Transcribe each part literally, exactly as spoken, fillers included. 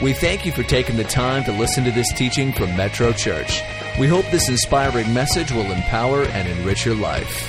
We thank you for taking the time to listen to this teaching from Metro Church. We hope this inspiring message will empower and enrich your life.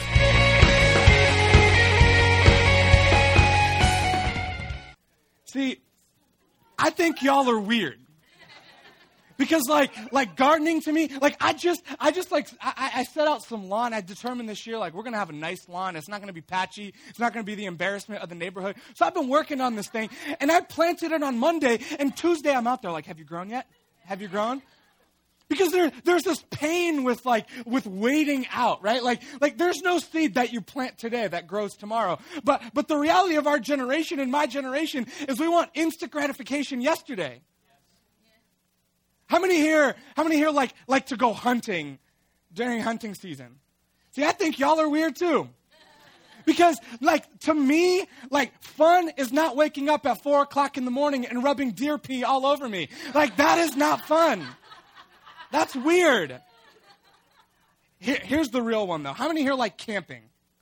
See, I think y'all are weird. Because like like gardening to me, like I just I just like I, I set out some lawn. I determined this year like we're gonna have a nice lawn. It's not gonna be patchy. It's not gonna be the embarrassment of the neighborhood. So I've been working on this thing, and I planted it on Monday. And Tuesday I'm out there like, have you grown yet? Have you grown? Because there there's this pain with like with waiting out, right? Like like there's no seed that you plant today that grows tomorrow. But but the reality of our generation and my generation is we want instant gratification yesterday. How many here, how many here like, like to go hunting during hunting season? See, I think y'all are weird too. Because, like, to me, like, fun is not waking up at four o'clock in the morning and rubbing deer pee all over me. Like, that is not fun. That's weird. Here, here's the real one, though. How many here like camping?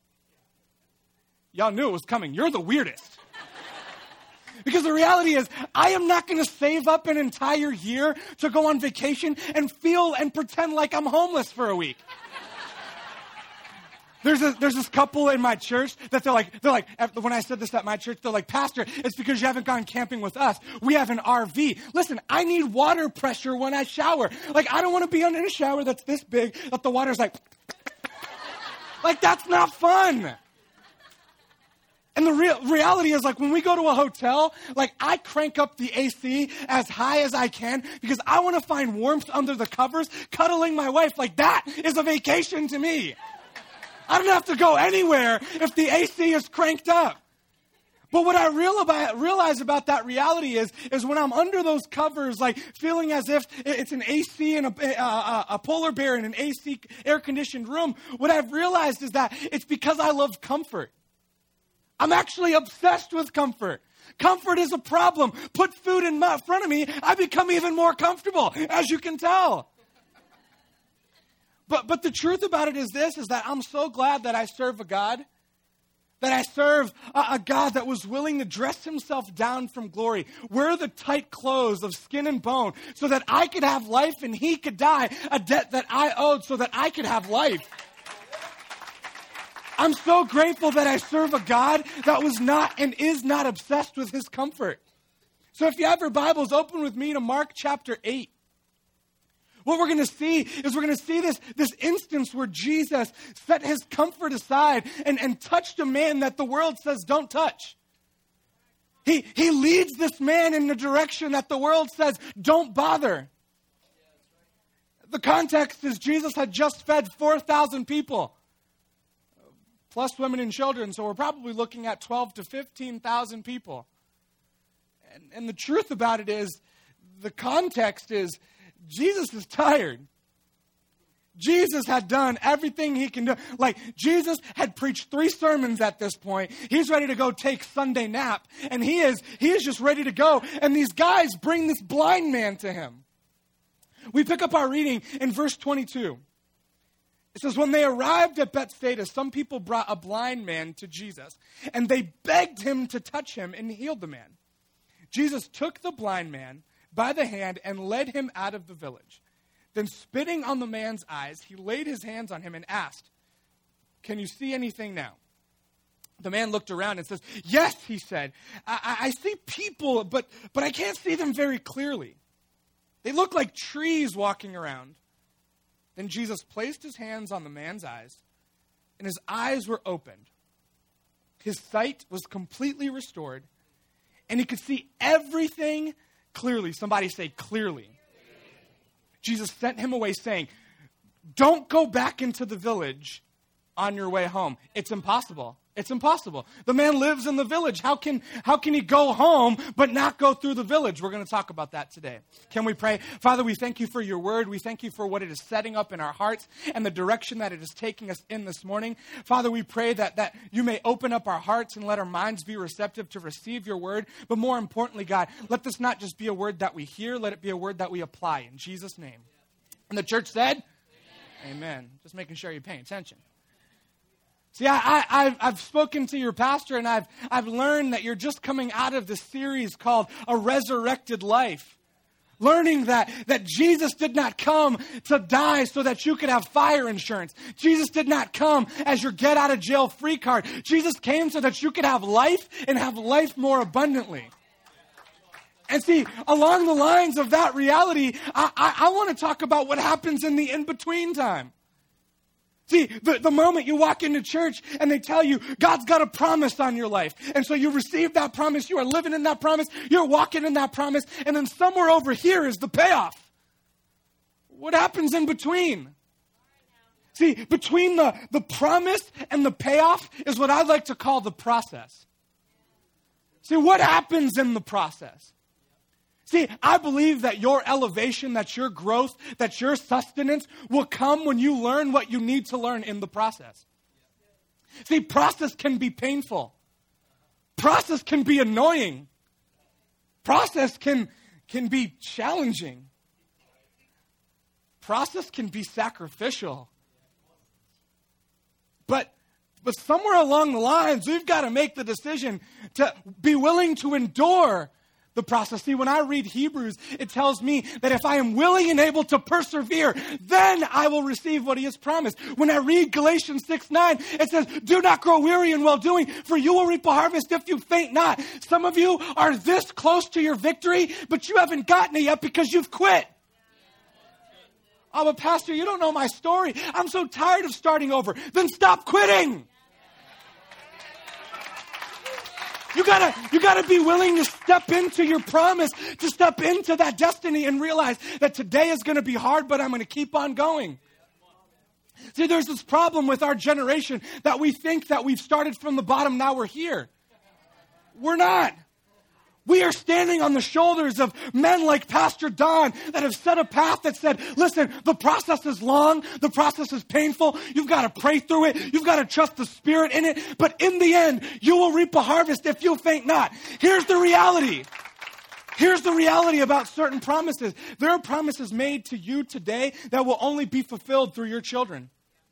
Y'all knew it was coming. You're the weirdest. Because the reality is, I am not going to save up an entire year to go on vacation and feel and pretend like I'm homeless for a week. There's a, there's this couple in my church that they're like, they're like, when I said this at my church, they're like, Pastor, it's because you haven't gone camping with us. We have an R V. Listen, I need water pressure when I shower. Like, I don't want to be in a shower that's this big that the water's like, like, that's not fun. And the real reality is, like, when we go to a hotel, like, I crank up the A C as high as I can because I want to find warmth under the covers. Cuddling my wife, like, that is a vacation to me. I don't have to go anywhere if the A C is cranked up. But what I real about, realize about that reality is, is when I'm under those covers, like, feeling as if it's an A C and a, a, a polar bear in an A C air-conditioned room, what I've realized is that it's because I love comfort. I'm actually obsessed with comfort. Comfort is a problem. Put food in my, front of me, I become even more comfortable, as you can tell. But but the truth about it is this, is that I'm so glad that I serve a God, that I serve a, a God that was willing to dress himself down from glory, wear the tight clothes of skin and bone, so that I could have life and he could die, a debt that I owed so that I could have life. I'm so grateful that I serve a God that was not and is not obsessed with his comfort. So if you have your Bibles, open with me to Mark chapter eight. What we're going to see is we're going to see this, this instance where Jesus set his comfort aside and, and touched a man that the world says don't touch. He, he leads this man in the direction that the world says don't bother. The context is Jesus had just fed four thousand people. Plus women and children, so we're probably looking at twelve to fifteen thousand people. And, and the truth about it is, the context is, Jesus is tired. Jesus had done everything he can do. Like, Jesus had preached three sermons at this point. He's ready to go take Sunday nap, and he is, he is just ready to go. And these guys bring this blind man to him. We pick up our reading in verse twenty-two. It says, when they arrived at Bethsaida, some people brought a blind man to Jesus, and they begged him to touch him and healed the man. Jesus took the blind man by the hand and led him out of the village. Then spitting on the man's eyes, he laid his hands on him and asked, can you see anything now? The man looked around and says, yes, he said, I, I see people, but, but I can't see them very clearly. They look like trees walking around. Then Jesus placed his hands on the man's eyes, and his eyes were opened. His sight was completely restored, and he could see everything clearly. Somebody say clearly. Jesus sent him away saying, don't go back into the village on your way home. It's impossible. It's impossible. The man lives in the village. How can, how can he go home but not go through the village? We're going to talk about that today. Can we pray? Father, we thank you for your word. We thank you for what it is setting up in our hearts and the direction that it is taking us in this morning. Father, we pray that, that you may open up our hearts and let our minds be receptive to receive your word. But more importantly, God, let this not just be a word that we hear. Let it be a word that we apply in Jesus' name. And the church said, amen. Amen. Just making sure you're paying attention. See, I, I, I've, I've spoken to your pastor, and I've, I've learned that you're just coming out of this series called A Resurrected Life. Learning that, that Jesus did not come to die so that you could have fire insurance. Jesus did not come as your get out of jail free card. Jesus came so that you could have life and have life more abundantly. And see, along the lines of that reality, I, I, I want to talk about what happens in the in-between time. See, the, the moment you walk into church and they tell you God's got a promise on your life. And so you receive that promise, you are living in that promise, you're walking in that promise, and then somewhere over here is the payoff. What happens in between? See, between the, the promise and the payoff is what I like to call the process. See, what happens in the process? See, I believe that your elevation, that your growth, that your sustenance will come when you learn what you need to learn in the process. See, process can be painful. Process can be annoying. Process can, can be challenging. Process can be sacrificial. But, but somewhere along the lines, we've got to make the decision to be willing to endure the process. See, when I read Hebrews, it tells me that if I am willing and able to persevere, then I will receive what he has promised. When I read Galatians six nine, it says, do not grow weary in well-doing, for you will reap a harvest if you faint not. Some of you are this close to your victory, but you haven't gotten it yet because you've quit. Oh, but Pastor, you don't know my story. I'm so tired of starting over. Then stop quitting. You gotta, you gotta be willing to step into your promise, to step into that destiny and realize that today is gonna be hard, but I'm gonna keep on going. See, there's this problem with our generation that we think that we've started from the bottom, now we're here. We're not. We are standing on the shoulders of men like Pastor Don that have set a path that said, listen, the process is long, the process is painful, you've got to pray through it, you've got to trust the Spirit in it, but in the end, you will reap a harvest if you faint not. Here's the reality. Here's the reality about certain promises. There are promises made to you today that will only be fulfilled through your children.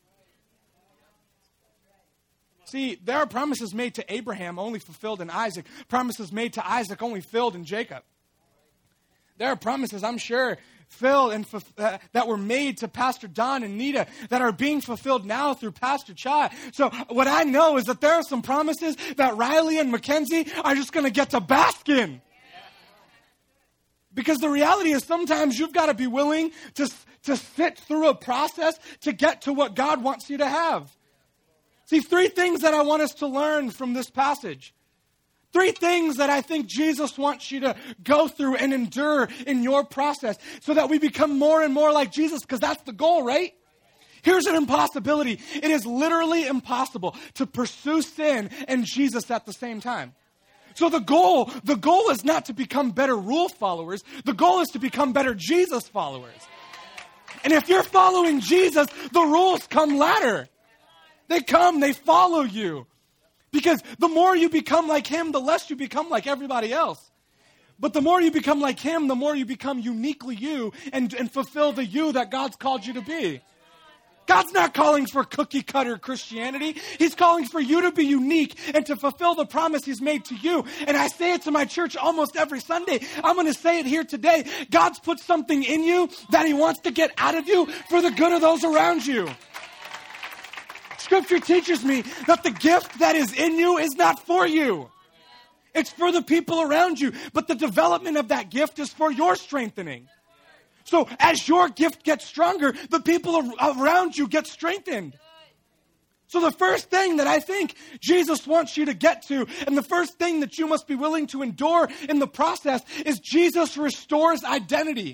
See, there are promises made to Abraham only fulfilled in Isaac. Promises made to Isaac only filled in Jacob. There are promises, I'm sure, filled and uh, that were made to Pastor Don and Nita that are being fulfilled now through Pastor Chai. So what I know is that there are some promises that Riley and Mackenzie are just going to get to bask in. Because the reality is sometimes you've got to be willing to, to sit through a process to get to what God wants you to have. See, three things that I want us to learn from this passage. Three things that I think Jesus wants you to go through and endure in your process so that we become more and more like Jesus, because that's the goal, right? Here's an impossibility. It is literally impossible to pursue sin and Jesus at the same time. So the goal, the goal is not to become better rule followers. The goal is to become better Jesus followers. And if you're following Jesus, the rules come later. They come, they follow you. Because the more you become like him, the less you become like everybody else. But the more you become like him, the more you become uniquely you and, and fulfill the you that God's called you to be. God's not calling for cookie cutter Christianity. He's calling for you to be unique and to fulfill the promise he's made to you. And I say it to my church almost every Sunday. I'm going to say it here today. God's put something in you that he wants to get out of you for the good of those around you. Scripture teaches me that the gift that is in you is not for you. It's for the people around you. But the development of that gift is for your strengthening. So as your gift gets stronger, the people around you get strengthened. So the first thing that I think Jesus wants you to get to, and the first thing that you must be willing to endure in the process, is Jesus restores identity.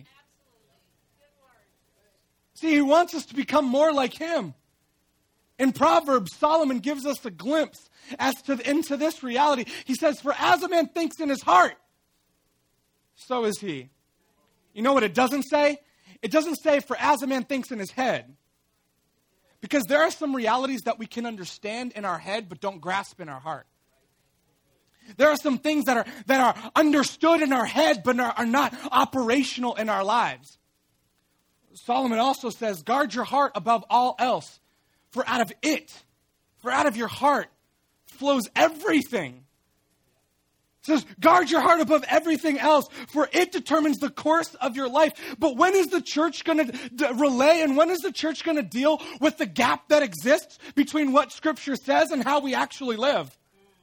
See, he wants us to become more like him. In Proverbs, Solomon gives us a glimpse as to into this reality. He says, for as a man thinks in his heart, so is he. You know what it doesn't say? It doesn't say, for as a man thinks in his head. Because there are some realities that we can understand in our head but don't grasp in our heart. There are some things that are, that are understood in our head but are, are not operational in our lives. Solomon also says, guard your heart above all else. For out of it, for out of your heart flows everything. says, guard your heart above everything else, for it determines the course of your life. But when is the church going to d- relay and when is the church going to deal with the gap that exists between what Scripture says and how we actually live?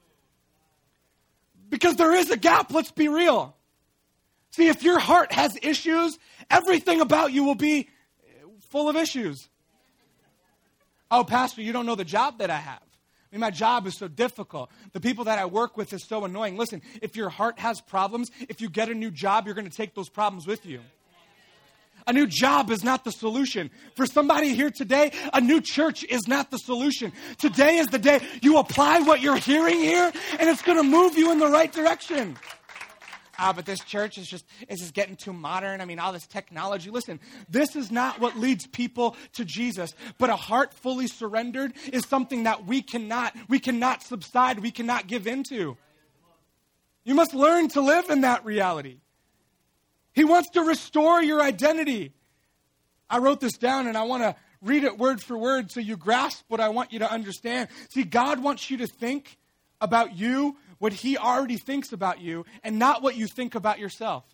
Because there is a gap, let's be real. See, if your heart has issues, everything about you will be full of issues. Oh, Pastor, you don't know the job that I have. I mean, my job is so difficult. The people that I work with is so annoying. Listen, if your heart has problems, if you get a new job, you're going to take those problems with you. A new job is not the solution. For somebody here today, a new church is not the solution. Today is the day you apply what you're hearing here, and it's going to move you in the right direction. Ah, but this church is just, is just getting too modern. I mean, all this technology. Listen, this is not what leads people to Jesus. But a heart fully surrendered is something that we cannot, we cannot subside, we cannot give into. You must learn to live in that reality. He wants to restore your identity. I wrote this down and I want to read it word for word so you grasp what I want you to understand. See, God wants you to think about you what he already thinks about you and not what you think about yourself.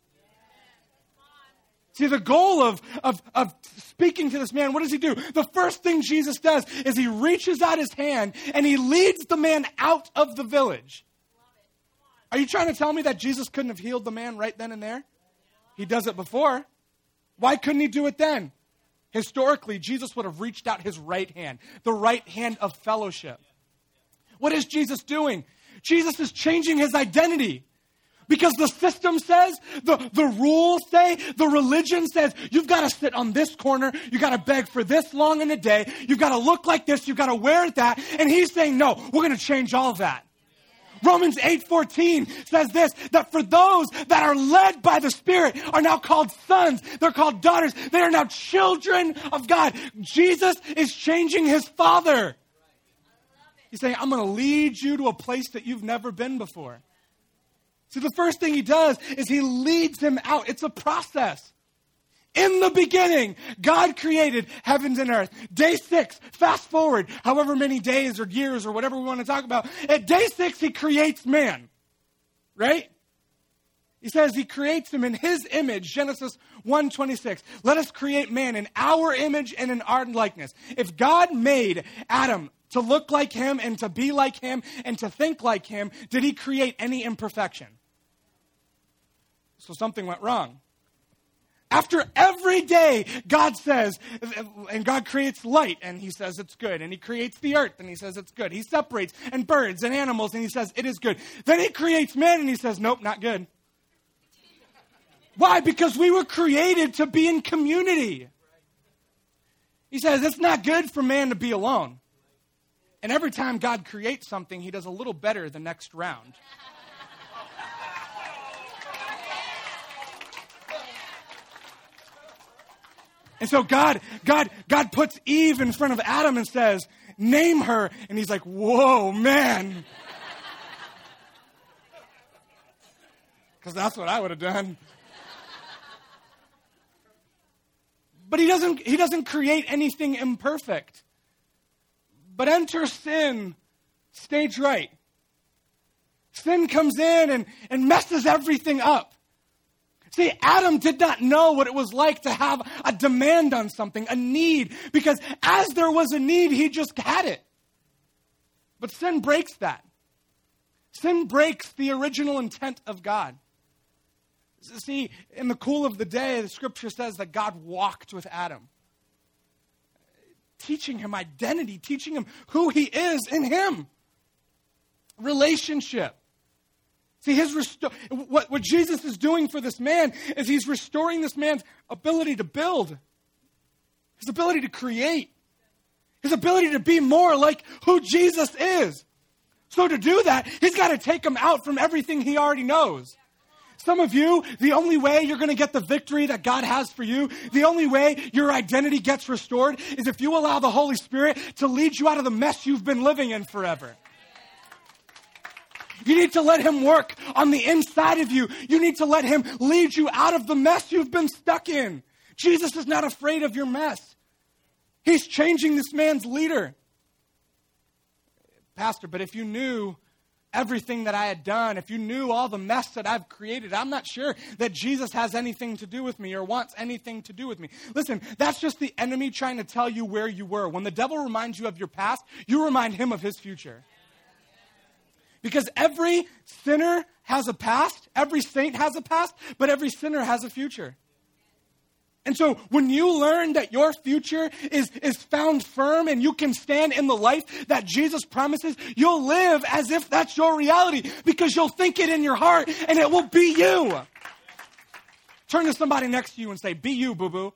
See, the goal of, of, of speaking to this man, what does he do? The first thing Jesus does is he reaches out his hand and he leads the man out of the village. Are you trying to tell me that Jesus couldn't have healed the man right then and there? He does it before. Why couldn't he do it then? Historically, Jesus would have reached out his right hand, the right hand of fellowship. What is Jesus doing? Jesus is changing his identity. Because the system says, the, the rules say, the religion says, you've got to sit on this corner, you've got to beg for this long in a day, you've got to look like this, you've got to wear that. And he's saying, no, we're going to change all of that. Romans eight fourteen says this, that for those that are led by the Spirit are now called sons. They're called daughters. They are now children of God. Jesus is changing his father. He's saying, I'm going to lead you to a place that you've never been before. See, the first thing he does is he leads him out. It's a process. In the beginning, God created heavens and earth. Day six, fast forward, however many days or years or whatever we want to talk about. At day six, he creates man. Right? He says he creates him in his image, Genesis one twenty-six. Let us create man in our image and in our likeness. If God made Adam to look like him and to be like him and to think like him, did he create any imperfection? So something went wrong. After every day, God says, and God creates light, and he says it's good. And he creates the earth, and he says it's good. He separates, and birds and animals, and he says it is good. Then he creates man, and he says, nope, not good. Why? Because we were created to be in community. He says it's not good for man to be alone. And every time God creates something, he does a little better the next round. And so God, God, God puts Eve in front of Adam and says, name her. And he's like, whoa, man. Because that's what I would have done. But he doesn't, he doesn't create anything imperfect. But enter sin, stage right. Sin comes in and, and messes everything up. See, Adam did not know what it was like to have a demand on something, a need, because as there was a need, he just had it. But sin breaks that. Sin breaks the original intent of God. See, in the cool of the day, the scripture says that God walked with Adam, teaching him identity, teaching him who he is in him. Relationship. See, his resto- what, what Jesus is doing for this man is he's restoring this man's ability to build, his ability to create, his ability to be more like who Jesus is. So to do that, he's got to take him out from everything he already knows. Some of you, the only way you're going to get the victory that God has for you, the only way your identity gets restored is if you allow the Holy Spirit to lead you out of the mess you've been living in forever. You need to let him work on the inside of you. You need to let him lead you out of the mess you've been stuck in. Jesus is not afraid of your mess. He's changing this man's leader. Pastor, but if you knew everything that I had done, if you knew all the mess that I've created, I'm not sure that Jesus has anything to do with me or wants anything to do with me. Listen, that's just the enemy trying to tell you where you were. When the devil reminds you of your past, you remind him of his future. Because every sinner has a past, every saint has a past, but every sinner has a future. And so when you learn that your future is, is found firm and you can stand in the life that Jesus promises, you'll live as if that's your reality because you'll think it in your heart and it will be you. Turn to somebody next to you and say, be you, boo-boo.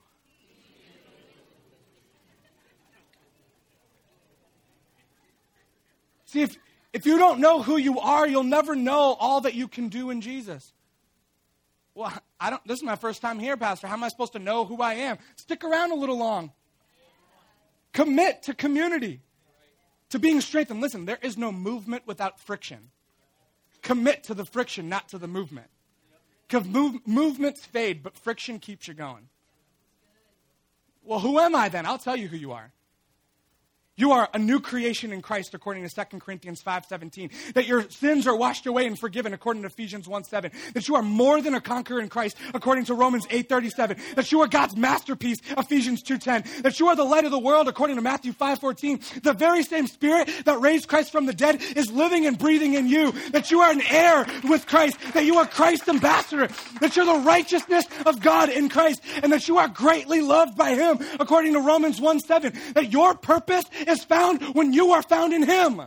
See, if, if you don't know who you are, you'll never know all that you can do in Jesus. Well, I don't, this is my first time here, Pastor. How am I supposed to know who I am? Stick around a little long. Commit to community, to being strengthened. Listen, there is no movement without friction. Commit to the friction, not to the movement. Because move, movements fade, but friction keeps you going. Well, who am I then? I'll tell you who you are. You are a new creation in Christ, according to Second Corinthians five seventeen. That your sins are washed away and forgiven, according to Ephesians one seven. That you are more than a conqueror in Christ, according to Romans eight thirty-seven. That you are God's masterpiece, Ephesians two ten. That you are the light of the world, according to Matthew five fourteen. The very same Spirit that raised Christ from the dead is living and breathing in you. That you are an heir with Christ. That you are Christ's ambassador. That you're the righteousness of God in Christ. And that you are greatly loved by Him, according to Romans one seven. That your purpose is found when you are found in Him.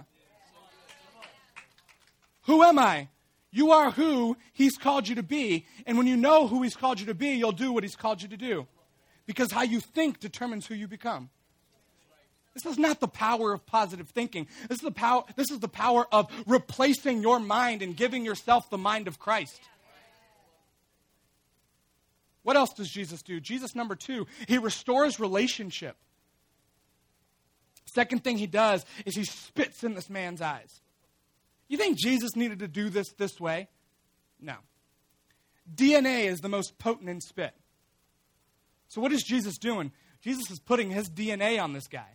Who am I? You are who He's called you to be. And when you know who He's called you to be, you'll do what He's called you to do. Because how you think determines who you become. This is not the power of positive thinking. This is the power, this is the power of replacing your mind and giving yourself the mind of Christ. What else does Jesus do? Jesus, number two, He restores relationship. Second thing He does is He spits in this man's eyes. You think Jesus needed to do this this way? No. D N A is the most potent in spit. So what is Jesus doing? Jesus is putting His D N A on this guy.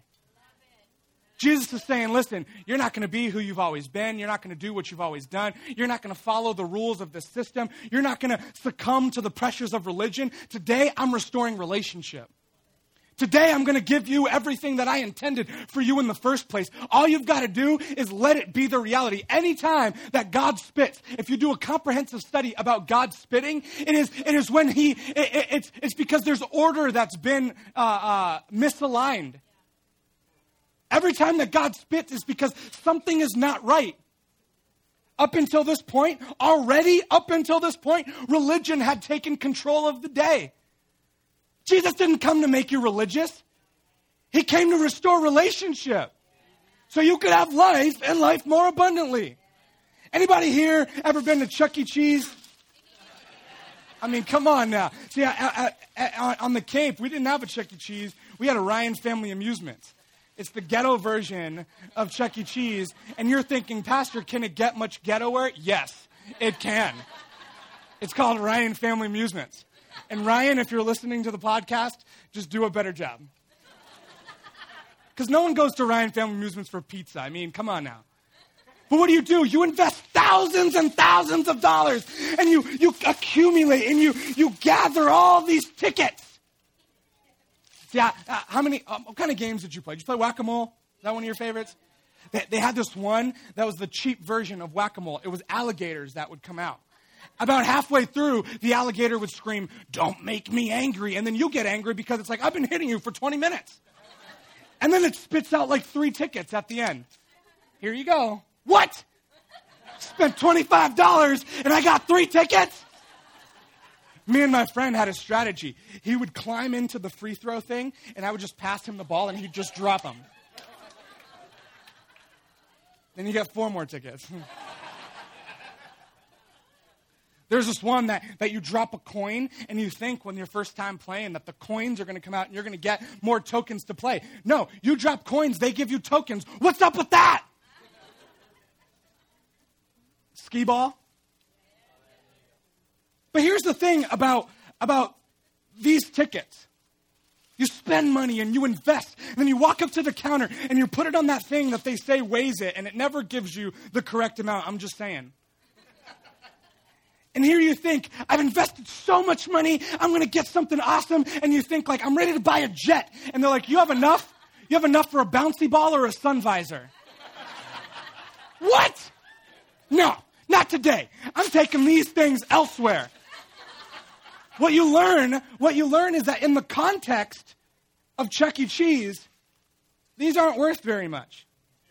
Jesus is saying, listen, you're not going to be who you've always been. You're not going to do what you've always done. You're not going to follow the rules of the system. You're not going to succumb to the pressures of religion. Today, I'm restoring relationship. Today, I'm going to give you everything that I intended for you in the first place. All you've got to do is let it be the reality. Anytime that God spits, if you do a comprehensive study about God spitting, it is it is when He, it, it, it's, it's because there's order that's been uh, uh, misaligned. Every time that God spits is because something is not right. Up until this point, already up until this point, religion had taken control of the day. Jesus didn't come to make you religious. He came to restore relationship. So you could have life and life more abundantly. Anybody here ever been to Chuck E. Cheese? I mean, come on now. See, I, I, I, on the Cape, we didn't have a Chuck E. Cheese. We had a Ryan Family Amusements. It's the ghetto version of Chuck E. Cheese. And you're thinking, Pastor, can it get much ghettoer? Yes, it can. It's called Ryan Family Amusements. And Ryan, if you're listening to the podcast, just do a better job. Because no one goes to Ryan Family Amusements for pizza. I mean, come on now. But what do you do? You invest thousands and thousands of dollars. And you, you accumulate and you, you gather all these tickets. See, I, uh, how many, um, what kind of games did you play? Did you play Whack-A-Mole? Is that one of your favorites? They, they had this one that was the cheap version of Whack-A-Mole. It was alligators that would come out. About halfway through, the alligator would scream, "Don't make me angry." And then you get angry because it's like, I've been hitting you for twenty minutes. And then it spits out like three tickets at the end. Here you go. What? Spent twenty-five dollars and I got three tickets? Me and my friend had a strategy. He would climb into the free throw thing and I would just pass him the ball and he'd just drop them. Then you get four more tickets. There's this one that, that you drop a coin and you think when your first time playing that the coins are going to come out and you're going to get more tokens to play. No, you drop coins, they give you tokens. What's up with that? Skee ball? But here's the thing about, about these tickets. You spend money and you invest, and then you walk up to the counter and you put it on that thing that they say weighs it, and it never gives you the correct amount. I'm just saying. And here you think, I've invested so much money, I'm going to get something awesome, and you think like, I'm ready to buy a jet. And they're like, you have enough? You have enough for a bouncy ball or a sun visor? What? No, not today. I'm taking these things elsewhere. What you learn, what you learn is that in the context of Chuck E. Cheese, these aren't worth very much.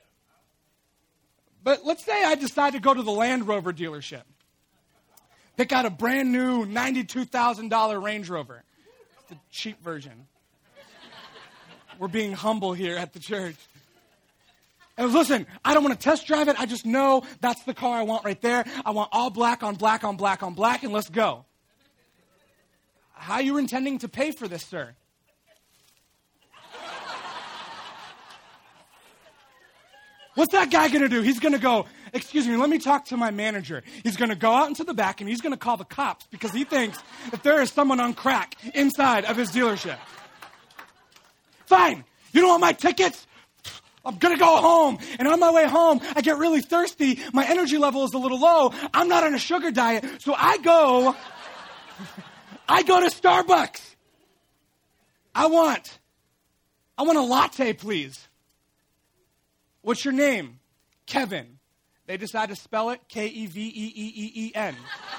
But let's say I decide to go to the Land Rover dealership. Pick out a brand new ninety-two thousand dollars Range Rover. It's the cheap version. We're being humble here at the church. And listen, I don't want to test drive it. I just know that's the car I want right there. I want all black on black on black on black, and let's go. How are you intending to pay for this, sir? What's that guy going to do? He's going to go, excuse me, let me talk to my manager. He's going to go out into the back and he's going to call the cops because he thinks that there is someone on crack inside of his dealership. Fine. You don't want my tickets? I'm going to go home. And on my way home, I get really thirsty. My energy level is a little low. I'm not on a sugar diet. So I go, I go to Starbucks. I want, I want a latte, please. What's your name? Kevin. They decide to spell it K E V E E E E N.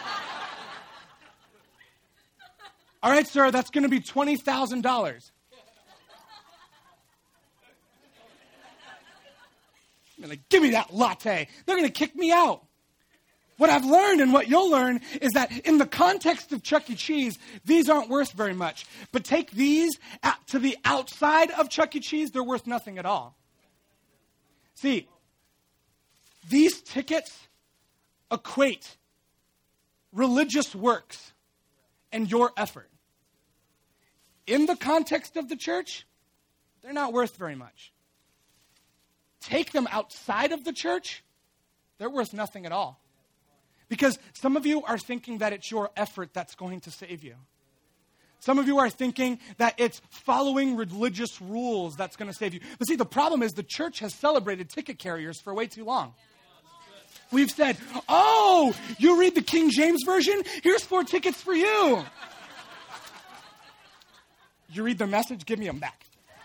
All right, sir, that's going to be twenty thousand dollars. They're like, give me that latte. They're going to kick me out. What I've learned and what you'll learn is that in the context of Chuck E. Cheese, these aren't worth very much. But take these out to the outside of Chuck E. Cheese, they're worth nothing at all. See, these tickets equate religious works and your effort. In the context of the church, they're not worth very much. Take them outside of the church, they're worth nothing at all. Because some of you are thinking that it's your effort that's going to save you. Some of you are thinking that it's following religious rules that's going to save you. But see, the problem is the church has celebrated ticket carriers for way too long. We've said, oh, you read the King James Version? Here's four tickets for you. You read the Message? Give me them back.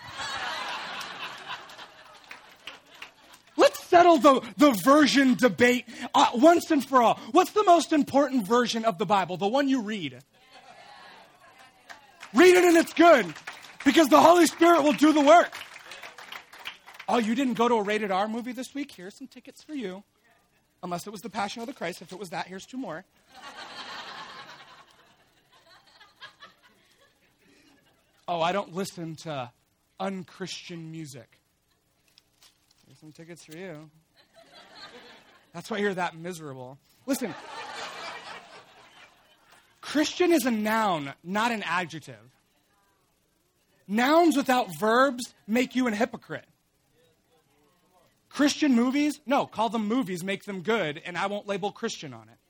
Let's settle the, the version debate uh, once and for all. What's the most important version of the Bible? The one you read. Read it and it's good because the Holy Spirit will do the work. Oh, you didn't go to a rated R movie this week? Here's some tickets for you. Unless it was The Passion of the Christ. If it was that, here's two more. Oh, I don't listen to unchristian music. Here's some tickets for you. That's why you're that miserable. Listen. Christian is a noun, not an adjective. Nouns without verbs make you a hypocrite. Christian movies? No, call them movies, make them good, and I won't label Christian on it.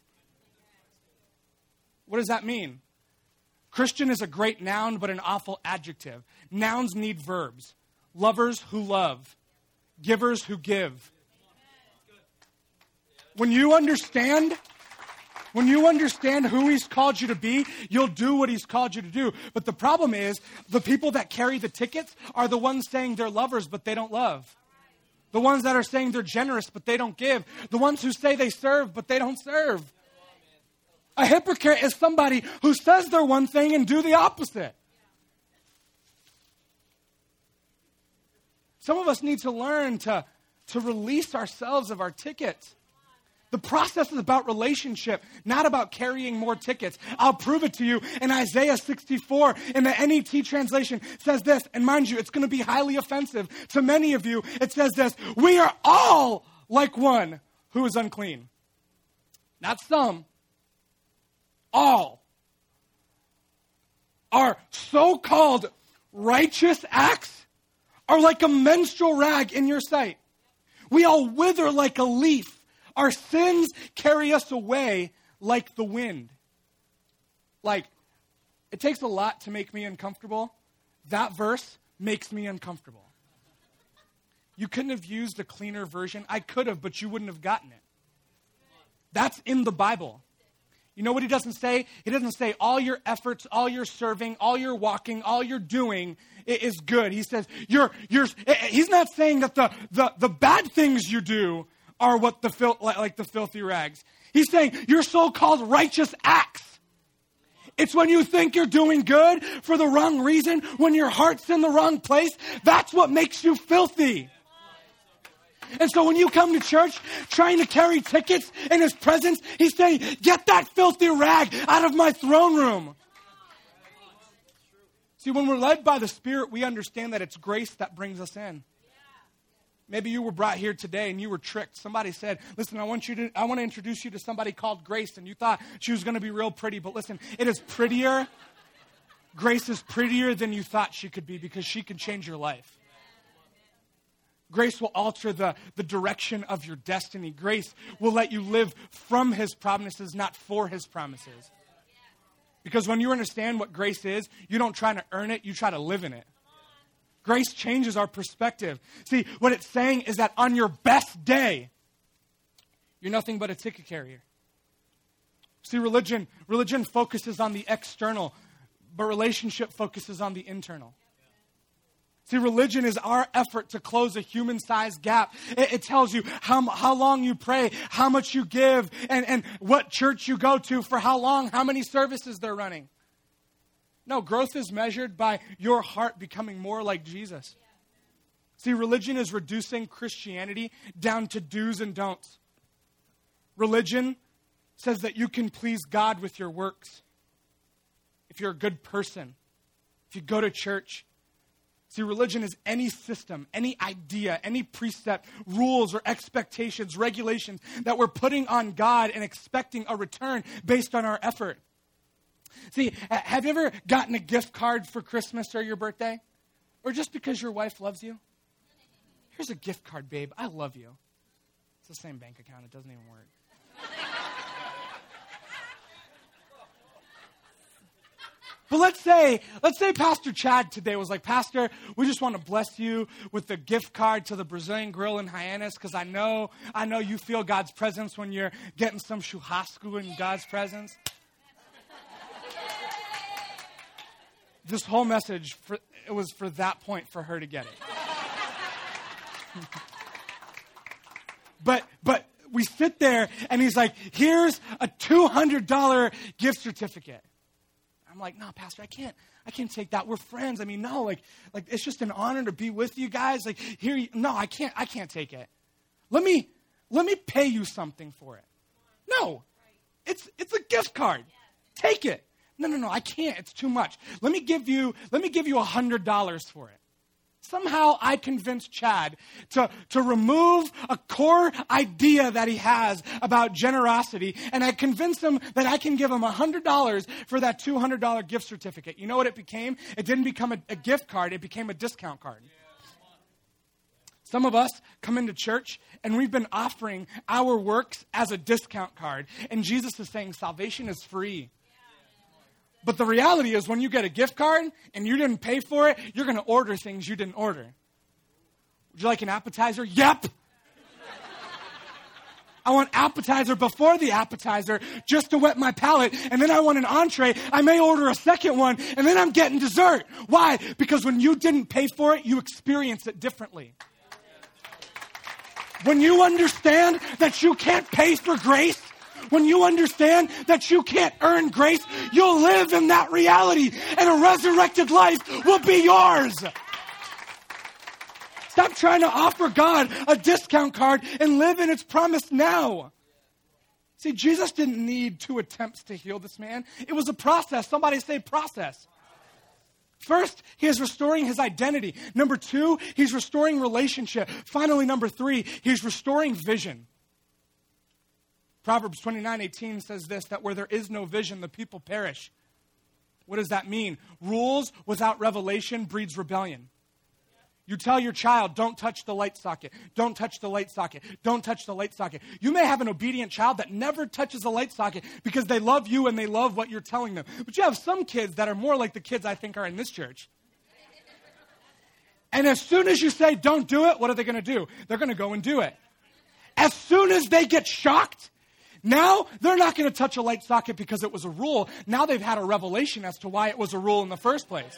What does that mean? Christian is a great noun, but an awful adjective. Nouns need verbs. Lovers who love. Givers who give. When you understand... When you understand who he's called you to be, you'll do what he's called you to do. But the problem is, the people that carry the tickets are the ones saying they're lovers, but they don't love. The ones that are saying they're generous, but they don't give. The ones who say they serve, but they don't serve. A hypocrite is somebody who says they're one thing and do the opposite. Some of us need to learn to, to release ourselves of our tickets. The process is about relationship, not about carrying more tickets. I'll prove it to you. In Isaiah sixty-four, in the N E T translation, says this, and mind you, it's going to be highly offensive to many of you. It says this, we are all like one who is unclean. Not some. All. Our so-called righteous acts are like a menstrual rag in your sight. We all wither like a leaf. Our sins carry us away like the wind. Like, it takes a lot to make me uncomfortable That verse makes me uncomfortable. You couldn't have used a cleaner version. I could have, but you wouldn't have gotten it. That's in the Bible. You know what he doesn't say? He doesn't say all your efforts, all your serving, all your walking, all your doing is good. He says you're you're he's not saying that the the, the bad things you do are what the fil- like the filthy rags. He's saying your so-called righteous acts. It's when you think you're doing good for the wrong reason, when your heart's in the wrong place, that's what makes you filthy. And so when you come to church trying to carry tickets in his presence, he's saying, get that filthy rag out of my throne room. See, when we're led by the Spirit, we understand that it's grace that brings us in. Maybe you were brought here today and you were tricked. Somebody said, listen, I want you to, I want to introduce you to somebody called Grace. And you thought she was going to be real pretty. But listen, it is prettier. Grace is prettier than you thought she could be because she can change your life. Grace will alter the, the direction of your destiny. Grace will let you live from his promises, not for his promises. Because when you understand what grace is, you don't try to earn it, you try to live in it. Grace changes our perspective. See, what it's saying is that on your best day, you're nothing but a ticket carrier. See, religion, religion focuses on the external, but relationship focuses on the internal. See, religion is our effort to close a human-sized gap. It, it tells you how, how long you pray, how much you give, and, and what church you go to for how long, how many services they're running. No, growth is measured by your heart becoming more like Jesus. See, religion is reducing Christianity down to do's and don'ts. Religion says that you can please God with your works. If you're a good person, if you go to church. See, religion is any system, any idea, any precept, rules or expectations, regulations that we're putting on God and expecting a return based on our effort. See, have you ever gotten a gift card for Christmas or your birthday? Or just because your wife loves you? Here's a gift card, babe. I love you. It's the same bank account. It doesn't even work. But let's say, let's say Pastor Chad today was like, Pastor, we just want to bless you with the gift card to the Brazilian Grill in Hyannis because I know, I know you feel God's presence when you're getting some churrasco in God's presence. This whole message, for, it was for that point for her to get it. but, but we sit there and he's like, here's a two hundred dollars gift certificate. I'm like, no, Pastor, I can't, I can't take that. We're friends. I mean, no, like, like it's just an honor to be with you guys. Like, here, you, no, I can't, I can't take it. Let me, let me pay you something for it. No, it's, it's a gift card. Take it. No, no, no, I can't. It's too much. Let me give you, let me give you a hundred dollars for it. Somehow I convinced Chad to, to remove a core idea that he has about generosity, and I convinced him that I can give him one hundred dollars for that two hundred dollars gift certificate. You know what it became? It didn't become a, a gift card. It became a discount card. Some of us come into church, and we've been offering our works as a discount card, and Jesus is saying salvation is free. But the reality is when you get a gift card and you didn't pay for it, you're going to order things you didn't order. Would you like an appetizer? Yep. I want appetizer before the appetizer just to whet my palate. And then I want an entree. I may order a second one and then I'm getting dessert. Why? Because when you didn't pay for it, you experience it differently. When you understand that you can't pay for grace, when you understand that you can't earn grace, you'll live in that reality and a resurrected life will be yours. Stop trying to offer God a discount card and live in its promise now. See, Jesus didn't need two attempts to heal this man. It was a process. Somebody say process. First, he is restoring his identity. Number two, he's restoring relationship. Finally, number three, he's restoring vision. Proverbs twenty-nine eighteen says this, that where there is no vision, the people perish. What does that mean? Rules without revelation breeds rebellion. You tell your child, don't touch the light socket. Don't touch the light socket. Don't touch the light socket. You may have an obedient child that never touches the light socket because they love you and they love what you're telling them. But you have some kids that are more like the kids I think are in this church. And as soon as you say, don't do it, what are they going to do? They're going to go and do it. As soon as they get shocked, now they're not going to touch a light socket because it was a rule. Now they've had a revelation as to why it was a rule in the first place.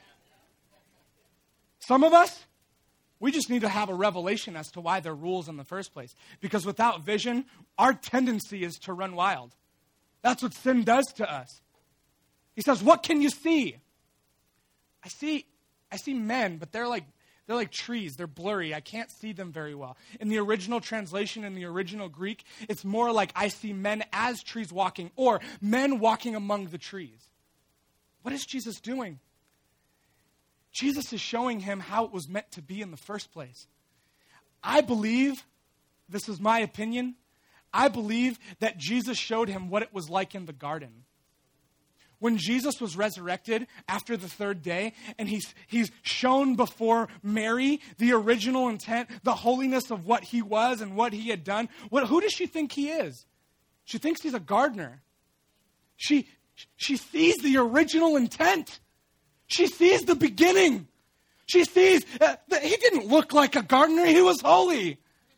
Some of us, we just need to have a revelation as to why they're rules in the first place. Because without vision, our tendency is to run wild. That's what sin does to us. He says, what can you see? I see, I see men, but they're like, they're like trees. They're blurry. I can't see them very well. In the original translation, in the original Greek, it's more like I see men as trees walking, or men walking among the trees. What is Jesus doing? Jesus is showing him how it was meant to be in the first place. I believe, this is my opinion, I believe that Jesus showed him what it was like in the garden. When Jesus was resurrected after the third day, and he's, he's shown before Mary the original intent, the holiness of what he was and what he had done, what, who does she think he is? She thinks he's a gardener. She, she sees the original intent. She sees the beginning. She sees uh, that he didn't look like a gardener. He was holy.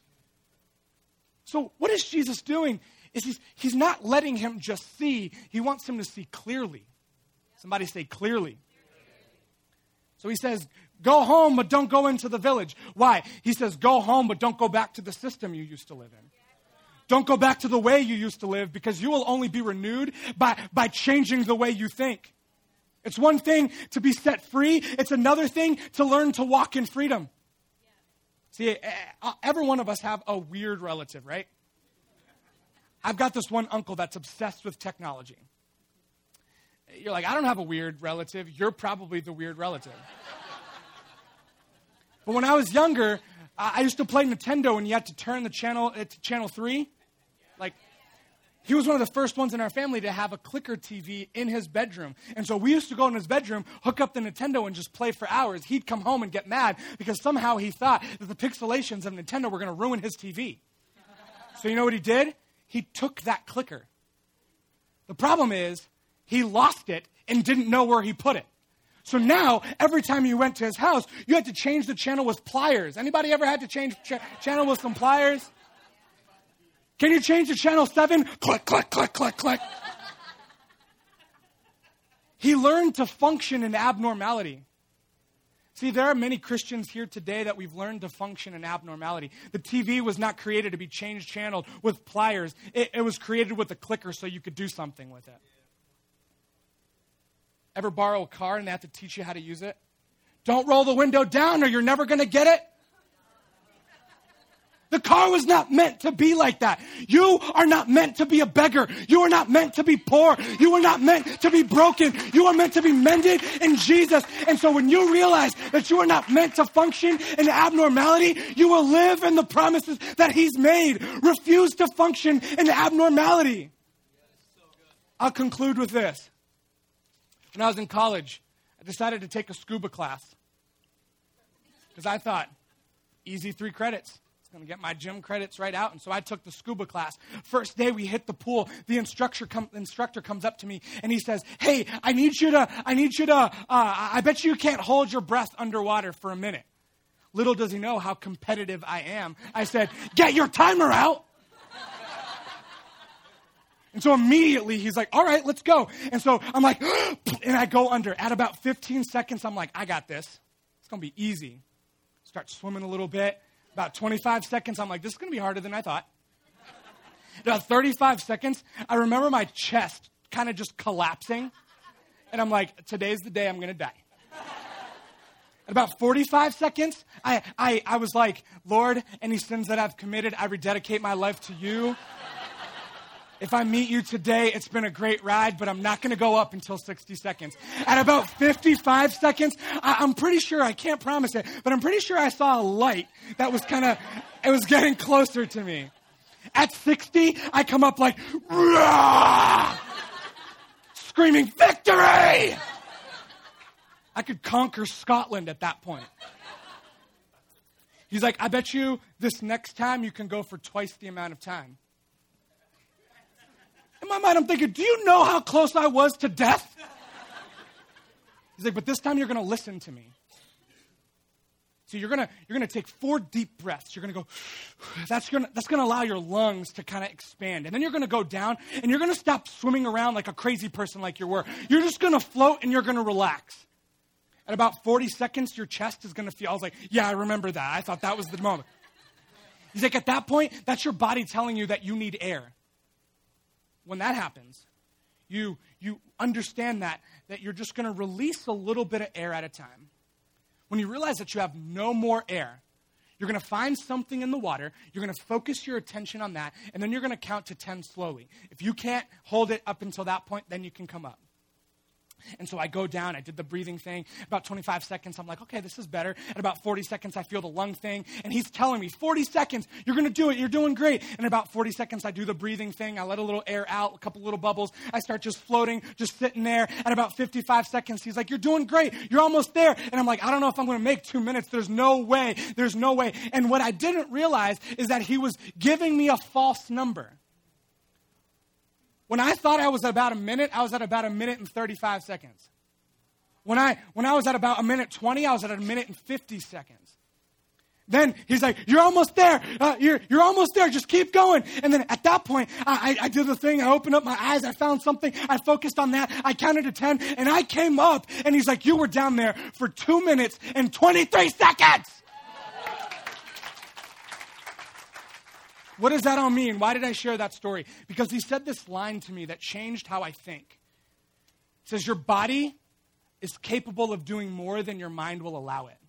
So what is Jesus doing? Is he's, he's not letting him just see. He wants him to see clearly. Somebody say clearly. So he says, go home, but don't go into the village. Why? He says, go home, but don't go back to the system you used to live in. Don't go back to the way you used to live, because you will only be renewed by, by changing the way you think. It's one thing to be set free. It's another thing to learn to walk in freedom. See, every one of us have a weird relative, right? I've got this one uncle that's obsessed with technology. You're like, I don't have a weird relative. You're probably the weird relative. But when I was younger, I used to play Nintendo, and you had to turn the channel to channel three. Like, he was one of the first ones in our family to have a clicker T V in his bedroom. And so we used to go in his bedroom, hook up the Nintendo, and just play for hours. He'd come home and get mad because somehow he thought that the pixelations of Nintendo were going to ruin his T V. So you know what he did? He took that clicker. The problem is, he lost it and didn't know where he put it. So now, every time you went to his house, you had to change the channel with pliers. Anybody ever had to change ch- channel with some pliers? Can you change to channel seven? Click, click, click, click, click. He learned to function in abnormality. See, there are many Christians here today that we've learned to function in abnormality. The T V was not created to be changed channeled with pliers. It, it was created with a clicker so you could do something with it. Ever borrow a car and they have to teach you how to use it? Don't roll the window down or you're never going to get it. The car was not meant to be like that. You are not meant to be a beggar. You are not meant to be poor. You are not meant to be broken. You are meant to be mended in Jesus. And so when you realize that you are not meant to function in abnormality, you will live in the promises that he's made. Refuse to function in abnormality. I'll conclude with this. When I was in college, I decided to take a scuba class. Because I thought, easy three credits. Going to get my gym credits right out. And so I took the scuba class. First day we hit the pool, the instructor, com- instructor comes up to me and he says, hey, I need you to, I need you to, uh, I bet you can't hold your breath underwater for a minute. Little does he know how competitive I am. I said, get your timer out. And so immediately he's like, all right, let's go. And so I'm like, and I go under. At about fifteen seconds, I'm like, I got this. It's going to be easy. Start swimming a little bit. About twenty-five seconds, I'm like, this is going to be harder than I thought. About thirty-five seconds, I remember my chest kind of just collapsing. And I'm like, today's the day I'm going to die. At about forty-five seconds, I, I, I was like, Lord, any sins that I've committed, I rededicate my life to you. If I meet you today, it's been a great ride, but I'm not going to go up until sixty seconds. At about fifty-five seconds, I, I'm pretty sure, I can't promise it, but I'm pretty sure I saw a light that was kind of, it was getting closer to me. At sixty, I come up like, Rah! Screaming, victory! I could conquer Scotland at that point. He's like, I bet you this next time you can go for twice the amount of time. In my mind, I'm thinking, do you know how close I was to death? He's like, but this time you're going to listen to me. So you're gonna you're gonna take four deep breaths. You're gonna go. That's gonna that's gonna allow your lungs to kind of expand, and then you're gonna go down, and you're gonna stop swimming around like a crazy person like you were. You're just gonna float, and you're gonna relax. At about forty seconds, your chest is gonna feel. I was like, yeah, I remember that. I thought that was the moment. He's like, at that point, that's your body telling you that you need air. When that happens, you you understand that, that you're just going to release a little bit of air at a time. When you realize that you have no more air, you're going to find something in the water, you're going to focus your attention on that, and then you're going to count to ten slowly. If you can't hold it up until that point, then you can come up. And so I go down, I did the breathing thing. About twenty-five seconds, I'm like, okay, this is better. At about forty seconds, I feel the lung thing. And he's telling me, forty seconds, you're going to do it. You're doing great. And about forty seconds, I do the breathing thing. I let a little air out, a couple little bubbles. I start just floating, just sitting there. At about fifty-five seconds, he's like, you're doing great. You're almost there. And I'm like, I don't know if I'm going to make two minutes. There's no way. There's no way. And what I didn't realize is that he was giving me a false number. When I thought I was at about a minute, I was at about a minute and thirty-five seconds. When I when I was at about a minute twenty, I was at a minute and fifty seconds. Then he's like, you're almost there. Uh, you're, you're almost there. Just keep going. And then at that point, I, I, I did the thing. I opened up my eyes. I found something. I focused on that. I counted to ten, and I came up. And he's like, you were down there for two minutes and twenty-three seconds. What does that all mean? Why did I share that story? Because he said this line to me that changed how I think. It says, your body is capable of doing more than your mind will allow it.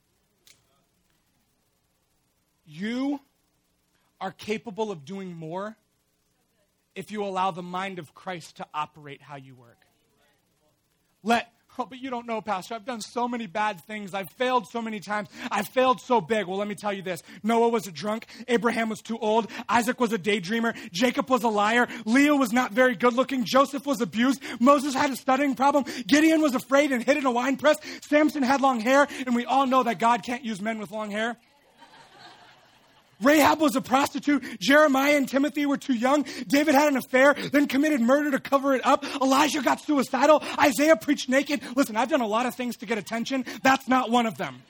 You are capable of doing more if you allow the mind of Christ to operate how you work. Let Oh, but you don't know, Pastor. I've done so many bad things. I've failed so many times. I've failed so big. Well, let me tell you this. Noah was a drunk. Abraham was too old. Isaac was a daydreamer. Jacob was a liar. Leah was not very good looking. Joseph was abused. Moses had a stuttering problem. Gideon was afraid and hid in a wine press. Samson had long hair. And we all know that God can't use men with long hair. Rahab was a prostitute. Jeremiah and Timothy were too young. David had an affair, then committed murder to cover it up. Elijah got suicidal. Isaiah preached naked. Listen, I've done a lot of things to get attention. That's not one of them.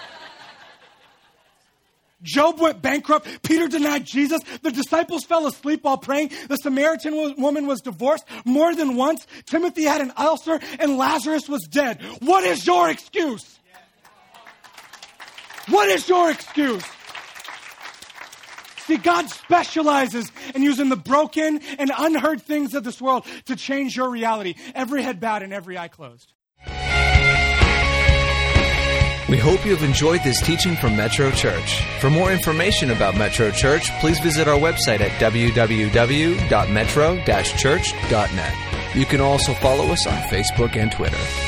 Job went bankrupt. Peter denied Jesus. The disciples fell asleep while praying. The Samaritan was, woman was divorced more than once. Timothy had an ulcer, and Lazarus was dead. What is your excuse? What is your excuse? See, God specializes in using the broken and unheard things of this world to change your reality. Every head bowed and every eye closed. We hope you have enjoyed this teaching from Metro Church. For more information about Metro Church, please visit our website at w w w dot metro dash church dot net. You can also follow us on Facebook and Twitter.